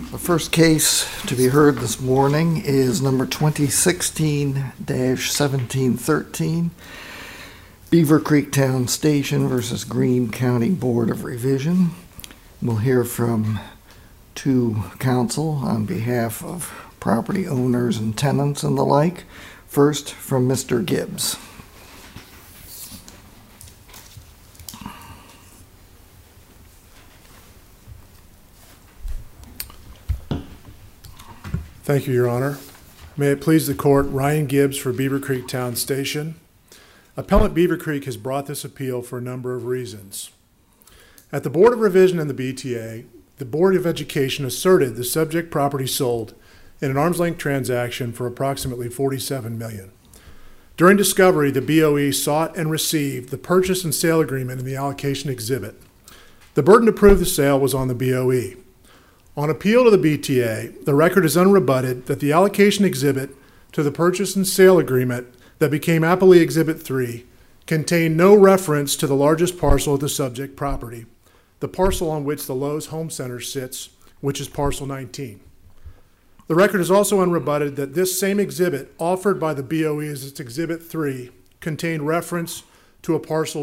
The first case to be heard this morning is number 2016-1713, Beaver Creek Town Station versus Greene County Board of Revision. We'll hear from two counsel on behalf of property owners and tenants and the like. First, from Mr. Gibbs. Thank you, Your Honor. May it please the court, Ryan Gibbs for Beaver Creek Town Station. Appellant Beaver Creek has brought this appeal for a number of reasons. At the Board of Revision and the BTA, the Board of Education asserted the subject property sold in an arm's length transaction for approximately $47 million. During discovery, the BOE sought and received the purchase and sale agreement in the allocation exhibit. The burden to prove the sale was on the BOE. On appeal to the BTA, the record is unrebutted that the allocation exhibit to the purchase and sale agreement that became Appellee Exhibit 3 contained no reference to the largest parcel of the subject property, the parcel on which the Lowe's Home Center sits, which is parcel 19. The record is also unrebutted that this same exhibit offered by the BOE as its Exhibit 3 contained reference to a parcel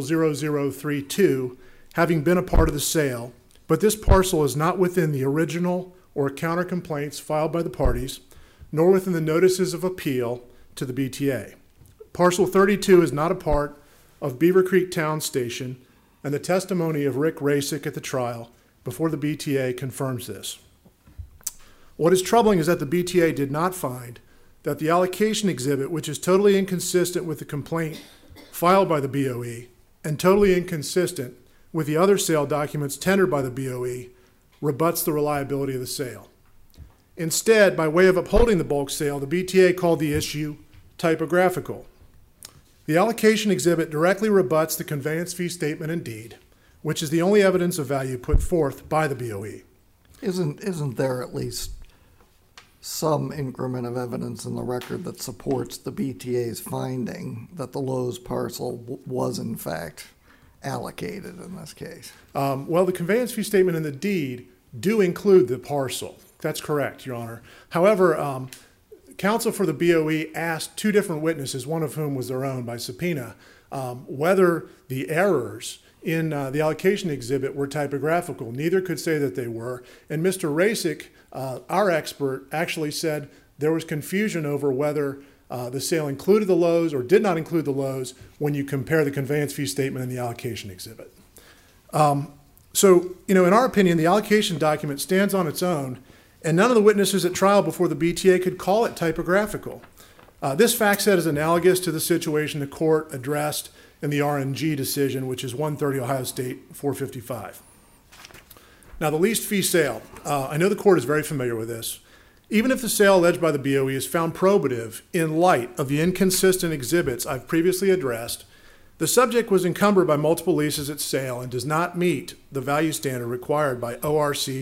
0032 having been a part of the sale, but this parcel is not within the original or counter complaints filed by the parties, nor within the notices of appeal to the BTA. Parcel 32 is not a part of Beaver Creek Town Station, and the testimony of Rick Rasick at the trial before the BTA confirms this. What is troubling is that the BTA did not find that the allocation exhibit, which is totally inconsistent with the complaint filed by the BOE and totally inconsistent with the other sale documents tendered by the BOE, rebuts the reliability of the sale. Instead, by way of upholding the bulk sale, the BTA called the issue typographical. The allocation exhibit directly rebuts the conveyance fee statement and deed, which is the only evidence of value put forth by the BOE. Isn't there at least some increment of evidence in the record that supports the BTA's finding that the Lowe's parcel was in fact allocated in this case? Well, the conveyance fee statement and the deed do include the parcel. That's correct, Your Honor. However, counsel for the BOE asked two different witnesses, one of whom was their own by subpoena, whether the errors in the allocation exhibit were typographical. Neither could say that they were. And Mr. Rasick, our expert, actually said there was confusion over whether the sale included the Lowe's or did not include the Lowe's when you compare the conveyance fee statement and the allocation exhibit. So, in our opinion, the allocation document stands on its own, and none of the witnesses at trial before the BTA could call it typographical. This fact set is analogous to the situation the court addressed in the RNG decision, which is 130 Ohio State 455. Now, the leased fee sale. I know the court is very familiar with this. Even if the sale alleged by the BOE is found probative in light of the inconsistent exhibits I've previously addressed, the subject was encumbered by multiple leases at sale and does not meet the value standard required by ORC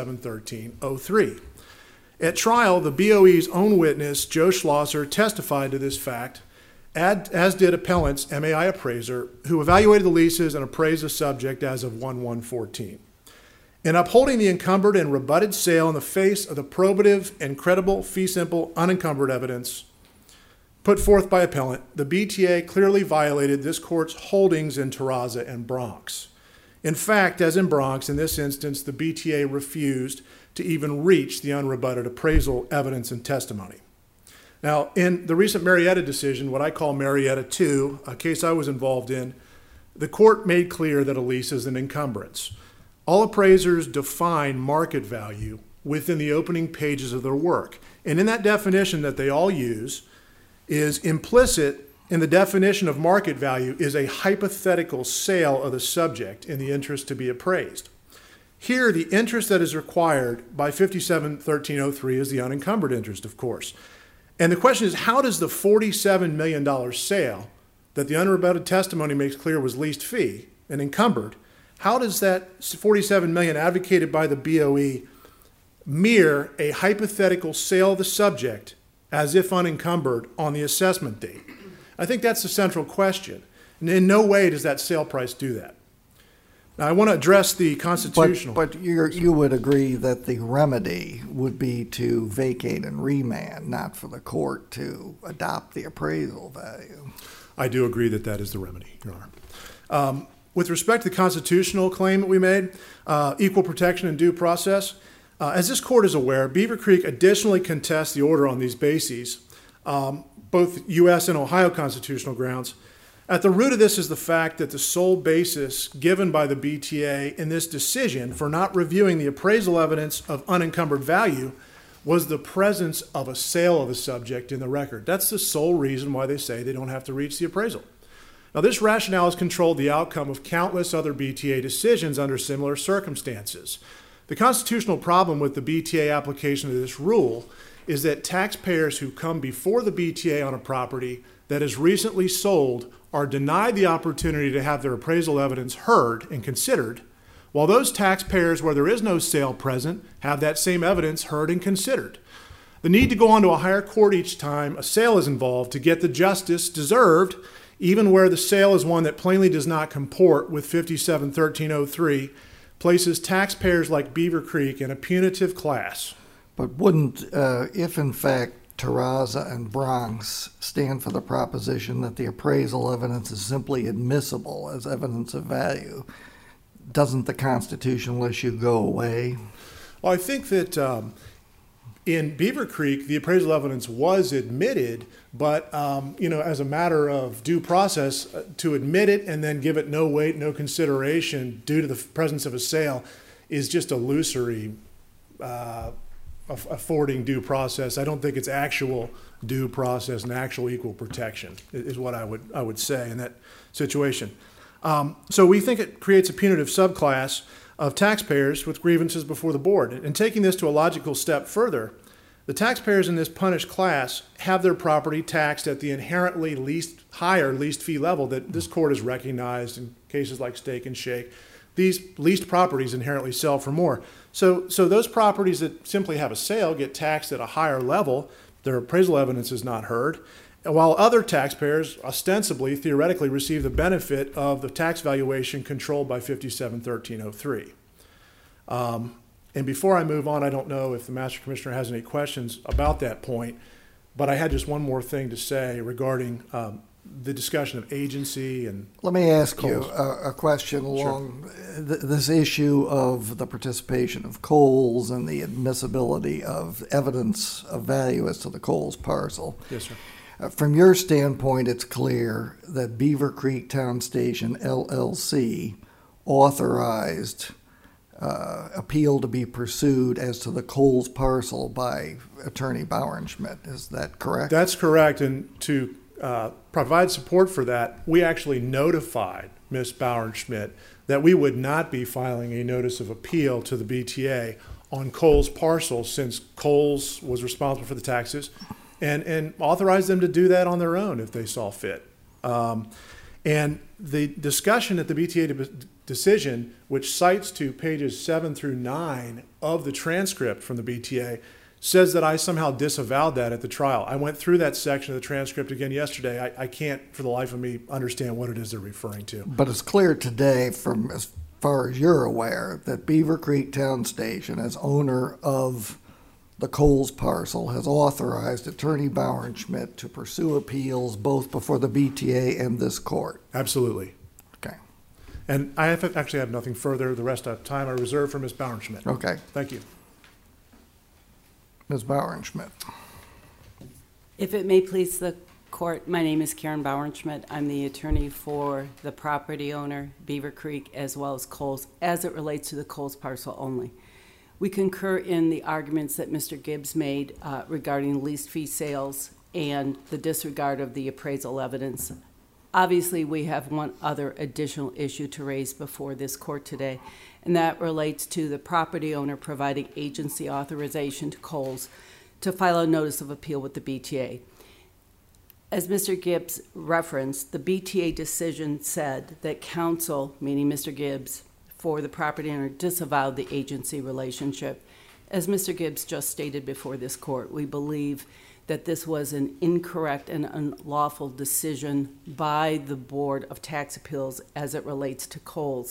5713-03. At trial, the BOE's own witness, Joe Schlosser, testified to this fact, as did appellant's MAI appraiser, who evaluated the leases and appraised the subject as of 1/1/14. In upholding the encumbered and rebutted sale in the face of the probative and credible fee-simple unencumbered evidence put forth by appellant, the BTA clearly violated this court's holdings in Terraza and Bronx. In fact, as in Bronx, in this instance, the BTA refused to even reach the unrebutted appraisal evidence and testimony. Now, in the recent Marietta decision, what I call Marietta 2, a case I was involved in, the court made clear that a lease is an encumbrance. All appraisers define market value within the opening pages of their work. And in that definition that they all use is implicit in the definition of market value is a hypothetical sale of the subject in the interest to be appraised. Here, the interest that is required by 5713-03 is the unencumbered interest, of course. And the question is, how does the $47 million sale that the unrebutted testimony makes clear was leased fee and encumbered, how does that $47 million advocated by the BOE mirror a hypothetical sale of the subject as if unencumbered on the assessment date? I think that's the central question. And in no way does that sale price do that. Now, I want to address the constitutional. But you would agree that the remedy would be to vacate and remand, not for the court to adopt the appraisal value. I do agree that that is the remedy, Your Honor. With respect to the constitutional claim that we made, equal protection and due process, as this court is aware, Beaver Creek additionally contests the order on these bases, both U.S. and Ohio constitutional grounds. At the root of this is the fact that the sole basis given by the BTA in this decision for not reviewing the appraisal evidence of unencumbered value was the presence of a sale of a subject in the record. That's the sole reason why they say they don't have to reach the appraisal. Now, this rationale has controlled the outcome of countless other BTA decisions under similar circumstances. The constitutional problem with the BTA application of this rule is that taxpayers who come before the BTA on a property that is recently sold are denied the opportunity to have their appraisal evidence heard and considered, while those taxpayers where there is no sale present have that same evidence heard and considered. The need to go on to a higher court each time a sale is involved to get the justice deserved, even where the sale is one that plainly does not comport with 57-1303, places taxpayers like Beaver Creek in a punitive class. But wouldn't, if in fact Terraza and Bronx stand for the proposition that the appraisal evidence is simply admissible as evidence of value, doesn't the constitutional issue go away? Well, I think that in Beaver Creek, the appraisal evidence was admitted, but as a matter of due process, to admit it and then give it no weight, no consideration due to the presence of a sale is just illusory affording due process. I don't think it's actual due process and actual equal protection is what I would say in that situation. So we think it creates a punitive subclass of taxpayers with grievances before the board. And taking this to a logical step further, the taxpayers in this punished class have their property taxed at the inherently higher least fee level that this court has recognized in cases like Steak and Shake. These leased properties inherently sell for more. So those properties that simply have a sale get taxed at a higher level. Their appraisal evidence is not heard. And while other taxpayers ostensibly, theoretically, receive the benefit of the tax valuation controlled by 57-1303. And before I move on, I don't know if the Master Commissioner has any questions about that point, but I had just one more thing to say regarding the discussion of agency and... Let me ask you a question along this issue of the participation of Coles and the admissibility of evidence of value as to the Coles parcel. Yes, sir. From your standpoint, it's clear that Beaver Creek Town Station, LLC, authorized appeal to be pursued as to the Coles parcel by Attorney Bauernschmidt. Is that correct? That's correct. And to provide support for that, we actually notified Ms. Bauernschmidt that we would not be filing a notice of appeal to the BTA on Coles parcel since Coles was responsible for the taxes and authorized them to do that on their own if they saw fit. And the discussion at the BTA decision, which cites to pages 7 through 9 of the transcript from the BTA, says that I somehow disavowed that at the trial. I went through that section of the transcript again yesterday. I can't, for the life of me, understand what it is they're referring to. But it's clear today, from as far as you're aware, that Beaver Creek Town Station, as owner of the Coles parcel, has authorized Attorney Bauernschmidt to pursue appeals both before the BTA and this court. Absolutely. Okay. And I actually have nothing further. The rest of the time I reserve for Ms. Bauernschmidt. Okay. Thank you. Ms. Bauernschmidt. If it may please the court, my name is Karen Bauernschmidt. I'm the attorney for the property owner, Beaver Creek, as well as Coles, as it relates to the Coles parcel only. We concur in the arguments that Mr. Gibbs made regarding leased fee sales and the disregard of the appraisal evidence. Obviously, we have one other additional issue to raise before this court today, and that relates to the property owner providing agency authorization to Coles to file a notice of appeal with the BTA. As Mr. Gibbs referenced, the BTA decision said that counsel, meaning Mr. Gibbs, for the property owner disavowed the agency relationship. As Mr. Gibbs just stated before this court, we believe that this was an incorrect and unlawful decision by the Board of Tax Appeals as it relates to Coles.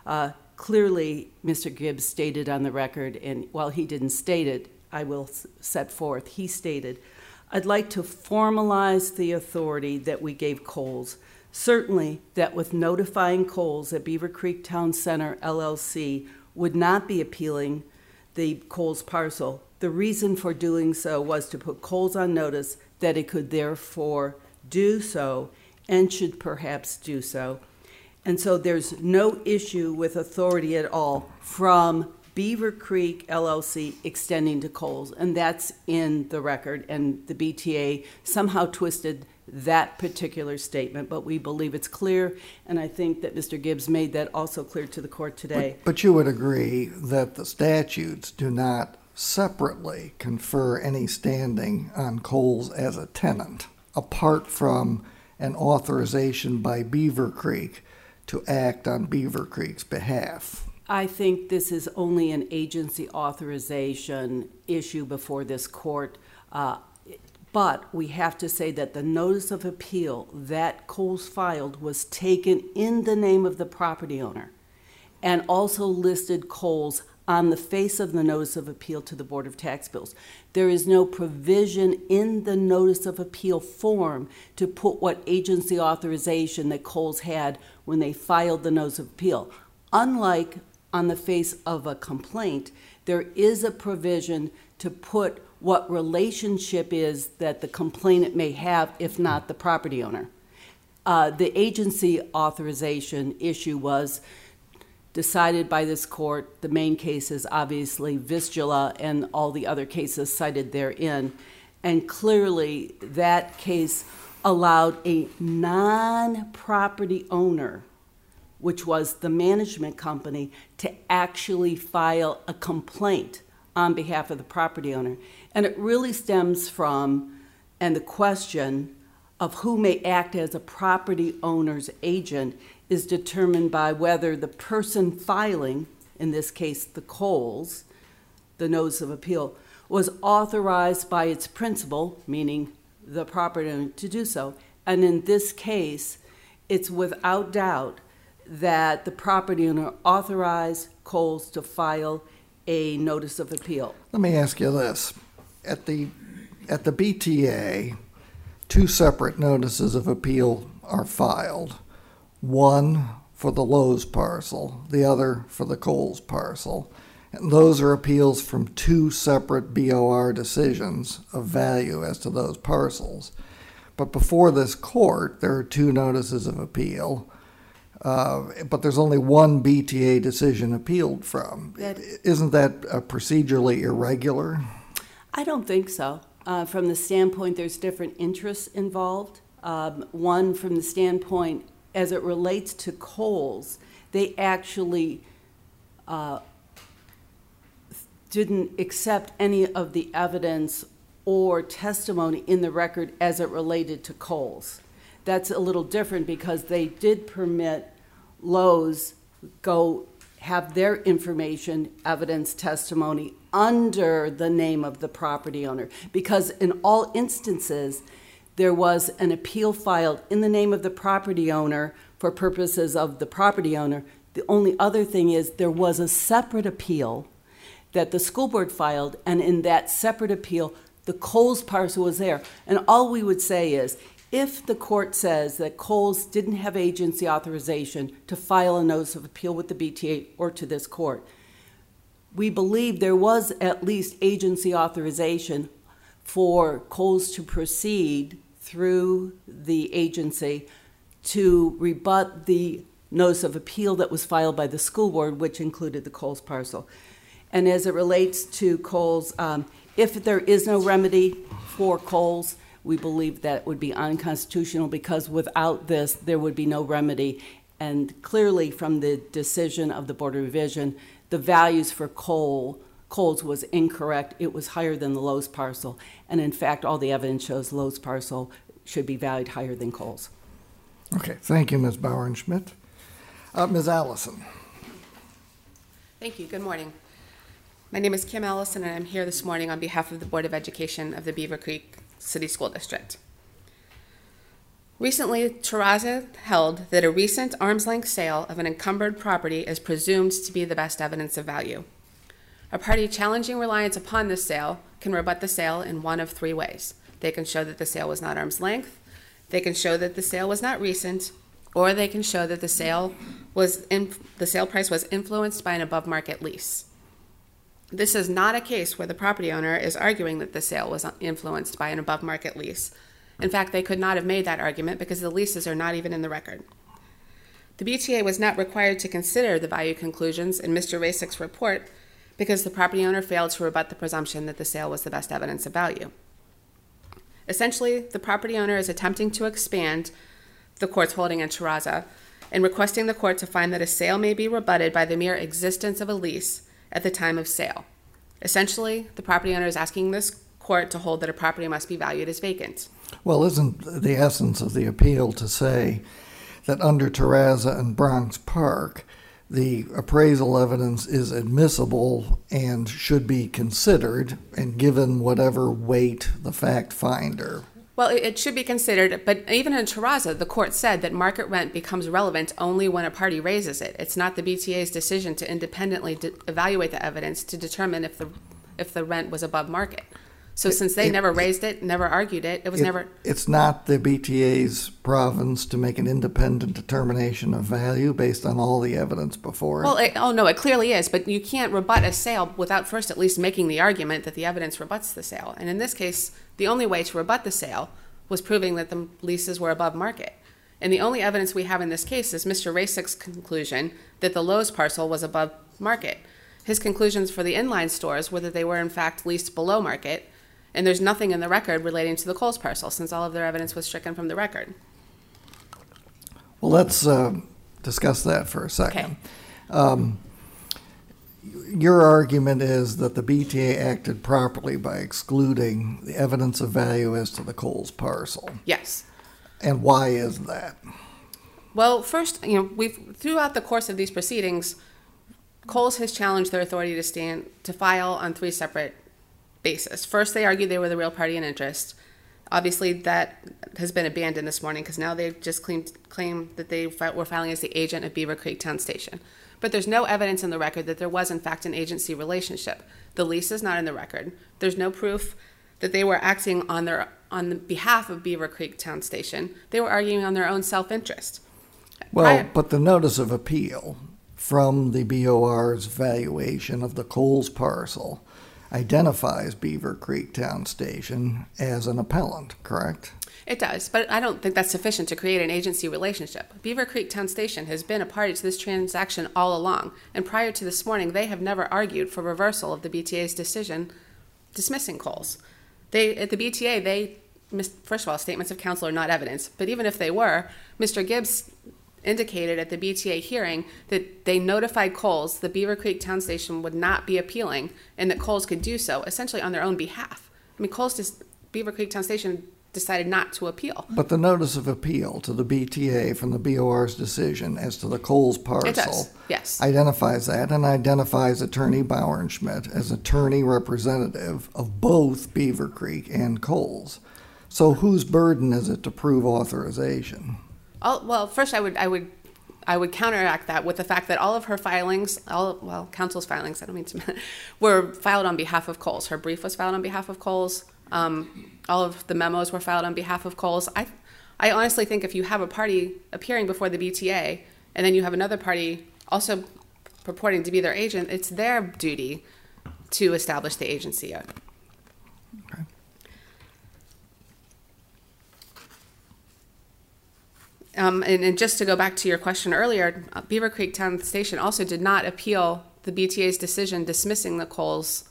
Clearly, Mr. Gibbs stated on the record, and while he didn't state it, I will set forth, he stated, "I'd like to formalize the authority that we gave Kohl's. Certainly that with notifying Kohl's that Beaver Creek Town Center LLC would not be appealing the Kohl's parcel. The reason for doing so was to put Kohl's on notice that it could therefore do so and should perhaps do so. And so there's no issue with authority at all from Beaver Creek LLC extending to Kohl's." And that's in the record. And the BTA somehow twisted that particular statement, but we believe it's clear. And I think that Mr. Gibbs made that also clear to the court today. But you would agree that the statutes do not separately confer any standing on Kohl's as a tenant, apart from an authorization by Beaver Creek to act on Beaver Creek's behalf. I think this is only an agency authorization issue before this court. But we have to say that the notice of appeal that Kohl's filed was taken in the name of the property owner and also listed Kohl's on the face of the notice of appeal to the Board of Tax Bills. There is no provision in the notice of appeal form to put what agency authorization that Kohl's had when they filed the notice of appeal. Unlike on the face of a complaint, there is a provision to put what relationship is that the complainant may have, if not the property owner. The agency authorization issue was decided by this court. The main case is obviously Vistula and all the other cases cited therein. And clearly that case allowed a non-property owner, which was the management company, to actually file a complaint on behalf of the property owner. And it really stems from, and the question of who may act as a property owner's agent is determined by whether the person filing, in this case the Kohl's, the notice of appeal, was authorized by its principal, meaning the property owner, to do so. And in this case, it's without doubt that the property owner authorized Kohl's to file a notice of appeal. Let me ask you this. At the BTA, two separate notices of appeal are filed. One for the Lowe's parcel, the other for the Kohl's parcel. And those are appeals from two separate BOR decisions of value as to those parcels. But before this court, there are two notices of appeal, but there's only one BTA decision appealed from. Isn't that procedurally irregular? I don't think so. From the standpoint, there's different interests involved. One, from the standpoint, as it relates to Kohl's, they actually didn't accept any of the evidence or testimony in the record as it related to Kohl's. That's a little different because they did permit Lowe's go have their information, evidence, testimony under the name of the property owner. Because in all instances, there was an appeal filed in the name of the property owner for purposes of the property owner. The only other thing is there was a separate appeal that the school board filed, and in that separate appeal, the Kohl's parcel was there. And all we would say is, if the court says that Kohl's didn't have agency authorization to file a notice of appeal with the BTA or to this court, we believe there was at least agency authorization for Kohl's to proceed through the agency to rebut the notice of appeal that was filed by the school board, which included the Kohl's parcel. And as it relates to Kohl's, if there is no remedy for Kohl's, we believe that would be unconstitutional because without this, there would be no remedy. And clearly from the decision of the Board of Revision, the values for Kohl's was incorrect. It was higher than the Lowe's parcel. And in fact, all the evidence shows Lowe's parcel should be valued higher than Kohl's. Okay, thank you, Ms. Bauernschmidt. Ms. Allison. Thank you. Good morning. My name is Kim Allison, and I'm here this morning on behalf of the Board of Education of the Beaver Creek City School District. Recently, Terraza held that a recent arm's-length sale of an encumbered property is presumed to be the best evidence of value. A party challenging reliance upon this sale can rebut the sale in one of three ways. They can show that the sale was not arm's length, they can show that the sale was not recent, or they can show that the sale price was influenced by an above-market lease. This is not a case where the property owner is arguing that the sale was influenced by an above-market lease. In fact, they could not have made that argument because the leases are not even in the record. The BTA was not required to consider the value conclusions in Mr. Rasick's report because the property owner failed to rebut the presumption that the sale was the best evidence of value. Essentially, the property owner is attempting to expand the court's holding in Terraza and requesting the court to find that a sale may be rebutted by the mere existence of a lease at the time of sale. Essentially, the property owner is asking this court to hold that a property must be valued as vacant. Well, isn't the essence of the appeal to say that under Terraza and Bronx Park, the appraisal evidence is admissible and should be considered and given whatever weight the fact finder? Well, it should be considered, but even in Terraza, the court said that market rent becomes relevant only when a party raises it. It's not the BTA's decision to independently evaluate the evidence to determine if the rent was above market. So since they never raised it, never argued it, it was never... It's not the BTA's province to make an independent determination of value based on all the evidence before it? Well, no, it clearly is, but you can't rebut a sale without first at least making the argument that the evidence rebuts the sale. And in this case, the only way to rebut the sale was proving that the leases were above market. And the only evidence we have in this case is Mr. Rasick's conclusion that the Lowe's parcel was above market. His conclusions for the inline stores were that they were in fact leased below market, and there's nothing in the record relating to the Kohl's parcel since all of their evidence was stricken from the record. Well, let's discuss that for a second. Okay. Your argument is that the BTA acted properly by excluding the evidence of value as to the Kohl's parcel. Yes. And why is that? Well, first, we've throughout the course of these proceedings, Kohl's has challenged their authority to file on three separate basis. First, they argued they were the real party in interest. Obviously, that has been abandoned this morning because now they've just claimed that they were filing as the agent of Beaver Creek Town Station. But there's no evidence in the record that there was, in fact, an agency relationship. The lease is not in the record. There's no proof that they were acting on the behalf of Beaver Creek Town Station. They were arguing on their own self-interest. Well, but the notice of appeal from the BOR's valuation of the Kohl's parcel identifies Beaver Creek Town Station as an appellant, correct? It does, but I don't think that's sufficient to create an agency relationship. Beaver Creek Town Station has been a party to this transaction all along, and prior to this morning, they have never argued for reversal of the BTA's decision dismissing Kohl's. At the BTA, first of all, statements of counsel are not evidence, but even if they were, Mr. Gibbs indicated at the BTA hearing that they notified Kohl's that Beaver Creek Town Station would not be appealing and that Kohl's could do so essentially on their own behalf. I mean, Beaver Creek Town Station decided not to appeal. But the notice of appeal to the BTA from the BOR's decision as to the Kohl's parcel it does. Yes. Identifies that and identifies Attorney Bauernschmidt as attorney representative of both Beaver Creek and Kohl's. So whose burden is it to prove authorization? Well, first I would counteract that with the fact that all of her filings, counsel's filings, were filed on behalf of Kohl's. Her brief was filed on behalf of Kohl's. All of the memos were filed on behalf of Kohl's. I honestly think if you have a party appearing before the BTA and then you have another party also purporting to be their agent, it's their duty to establish the agency. Okay. And just to go back to your question earlier, Beaver Creek Town Station also did not appeal the BTA's decision dismissing the Kohl's,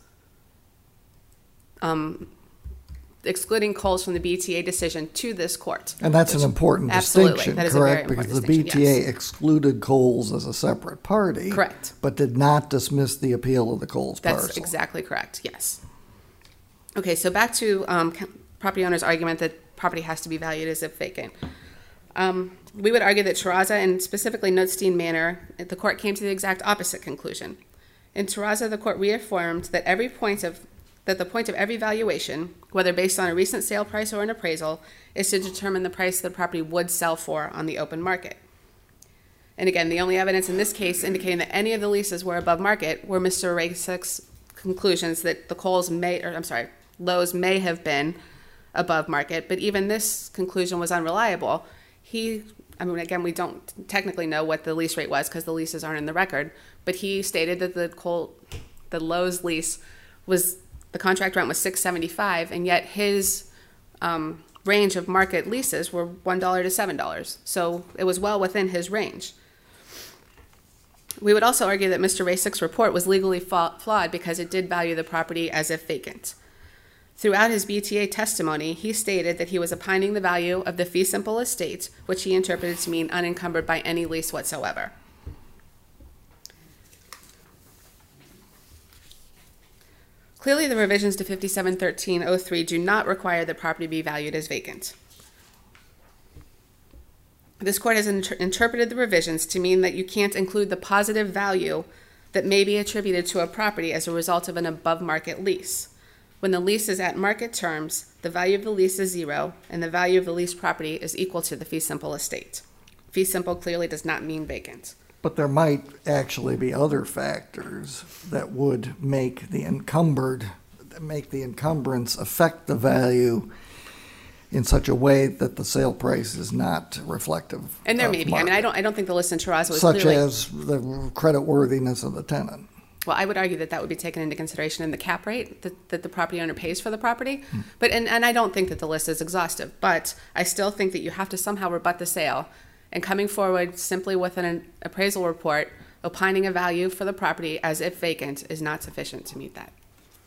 excluding Kohl's from the BTA decision to this court. And that's an important distinction, that is correct? A very important because the BTA yes. excluded Kohl's as a separate party. Correct. But did not dismiss the appeal of the Kohl's parcel. That's exactly correct, yes. Okay, so back to property owner's argument that property has to be valued as if vacant. We would argue that Terraza and specifically Notestein Manor, the court came to the exact opposite conclusion. In Terraza, the court reaffirmed that every point that the point of every valuation, whether based on a recent sale price or an appraisal, is to determine the price the property would sell for on the open market. And again, the only evidence in this case indicating that any of the leases were above market were Mr. Rasick's conclusions that the Lowe's may have been above market, but even this conclusion was unreliable. Again, we don't technically know what the lease rate was because the leases aren't in the record, but he stated that the Lowe's lease was, the contract rent was $6.75, and yet his range of market leases were $1 to $7. So it was well within his range. We would also argue that Mr. Rasick's report was legally flawed because it did value the property as if vacant. Throughout his BTA testimony, he stated that he was opining the value of the fee simple estate, which he interpreted to mean unencumbered by any lease whatsoever. Clearly, the revisions to 571303 do not require the property be valued as vacant. This court has interpreted the revisions to mean that you can't include the positive value that may be attributed to a property as a result of an above-market lease. When the lease is at market terms, the value of the lease is zero, and the value of the leased property is equal to the fee simple estate. Fee simple clearly does not mean vacant. But there might actually be other factors that would make the encumbrance affect the value in such a way that the sale price is not reflective. And there of may be. market. I don't think the list in Terrazzo is Such clearly, as the creditworthiness of the tenant. well, I would argue that that would be taken into consideration in the cap rate that the property owner pays for the property. But and I don't think that the list is exhaustive, but I still think that you have to somehow rebut the sale. And coming forward simply with an appraisal report opining a value for the property as if vacant is not sufficient to meet that.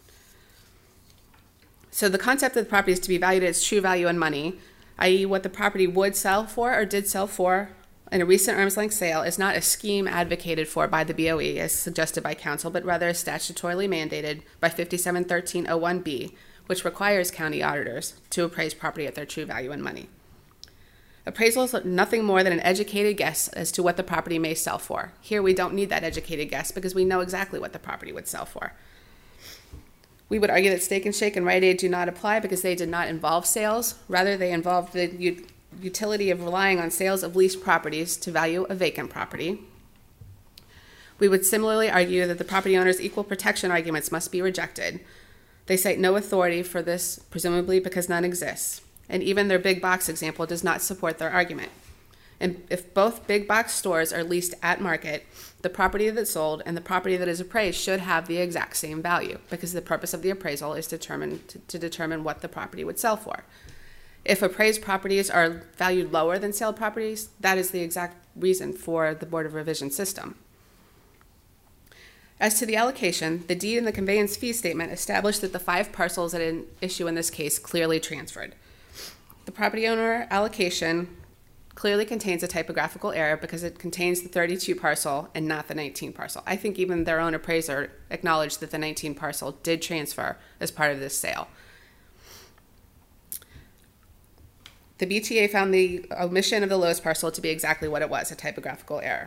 So the concept of the property is to be valued at its true value in money, i.e. what the property would sell for or did sell for in a recent arm's length sale, is not a scheme advocated for by the BOE as suggested by counsel, but rather is statutorily mandated by 571301B, which requires county auditors to appraise property at their true value in money. Appraisals are nothing more than an educated guess as to what the property may sell for. Here we don't need that educated guess because we know exactly what the property would sell for. We would argue that Steak and Shake and Rite Aid do not apply because they did not involve sales. Rather, they involved the utility of relying on sales of leased properties to value a vacant property. We would similarly argue that the property owner's equal protection arguments must be rejected. They cite no authority for this, presumably because none exists. And even their big box example does not support their argument. And if both big box stores are leased at market, the property that's sold and the property that is appraised should have the exact same value because the purpose of the appraisal is to determine what the property would sell for. If appraised properties are valued lower than sale properties, that is the exact reason for the Board of Revision system. As to the allocation, the deed and the conveyance fee statement established that the 5 parcels at an issue in this case clearly transferred. The property owner allocation clearly contains a typographical error because it contains the 32 parcel and not the 19 parcel. I think even their own appraiser acknowledged that the 19 parcel did transfer as part of this sale. The BTA found the omission of the Lowe's parcel to be exactly what it was, a typographical error.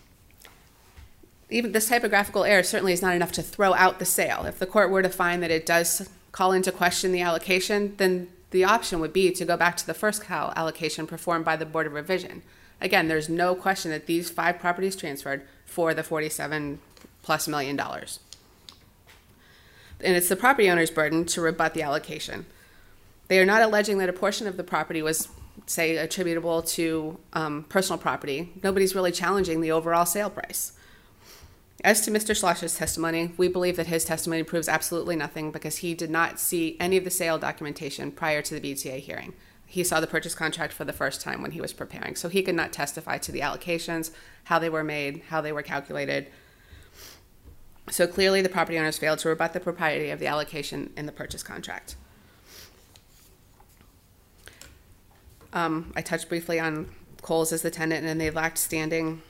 Even this typographical error certainly is not enough to throw out the sale. If the court were to find that it does call into question the allocation, then the option would be to go back to the first allocation performed by the Board of Revision. Again, there's no question that these 5 properties transferred for the $47+ million. And it's the property owner's burden to rebut the allocation. They are not alleging that a portion of the property was, say, attributable to personal property. Nobody's really challenging the overall sale price. As to Mr. Schloss's testimony, we believe that his testimony proves absolutely nothing because he did not see any of the sale documentation prior to the BTA hearing. He saw the purchase contract for the first time when he was preparing, so he could not testify to the allocations, how they were made, how they were calculated. So clearly the property owners failed to rebut the propriety of the allocation in the purchase contract. I touched briefly on Kohl's as the tenant and they lacked standing.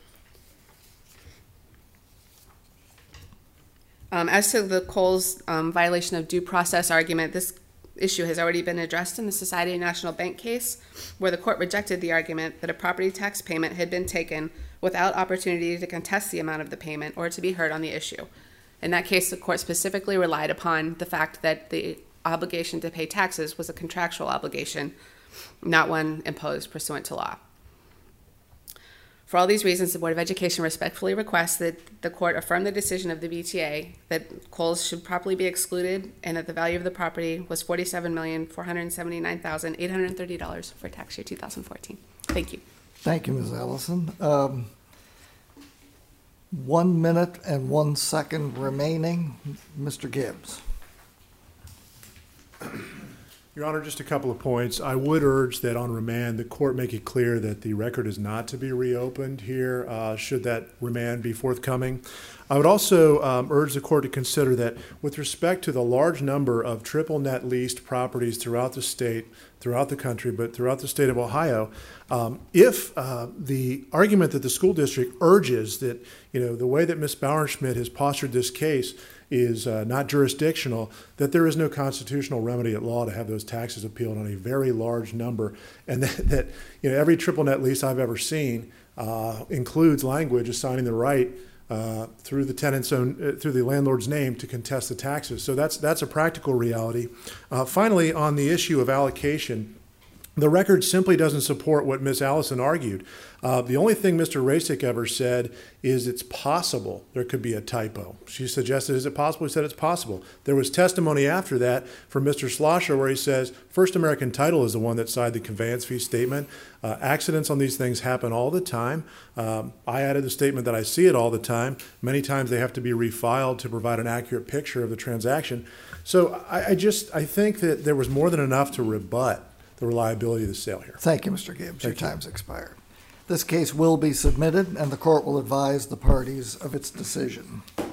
As to the Kohl's violation of due process argument, this issue has already been addressed in the Society National Bank case, where the court rejected the argument that a property tax payment had been taken without opportunity to contest the amount of the payment or to be heard on the issue. In that case, the court specifically relied upon the fact that the obligation to pay taxes was a contractual obligation, not one imposed pursuant to law. For all these reasons, the Board of Education respectfully requests that the court affirm the decision of the BTA that Kohl's should properly be excluded and that the value of the property was $47,479,830 for tax year 2014. Thank you. Thank you, Ms. Ellison. 1 minute and 1 second remaining. Mr. Gibbs. Your Honor, just a couple of points. I would urge that on remand, the court make it clear that the record is not to be reopened here, should that remand be forthcoming. I would also urge the court to consider that with respect to the large number of triple net leased properties throughout the state, throughout the country, but throughout the state of Ohio, if the argument that the school district urges that, the way that Ms. Bauernschmidt has postured this case is not jurisdictional, that there is no constitutional remedy at law to have those taxes appealed on a very large number, and that every triple net lease I've ever seen includes language assigning the right through the tenant's own, through the landlord's name to contest the taxes. So that's a practical reality. Finally, on the issue of allocation, the record simply doesn't support what Ms. Allison argued. The only thing Mr. Rasik ever said is it's possible there could be a typo. She suggested, is it possible? He said it's possible. There was testimony after that from Mr. Schlosser where he says, First American Title is the one that signed the conveyance fee statement. Accidents on these things happen all the time. I added the statement that I see it all the time. Many times they have to be refiled to provide an accurate picture of the transaction. So I think that there was more than enough to rebut the reliability of the sale here. Thank you, Mr. Gibbs. Your time's expired. This case will be submitted, and the court will advise the parties of its decision.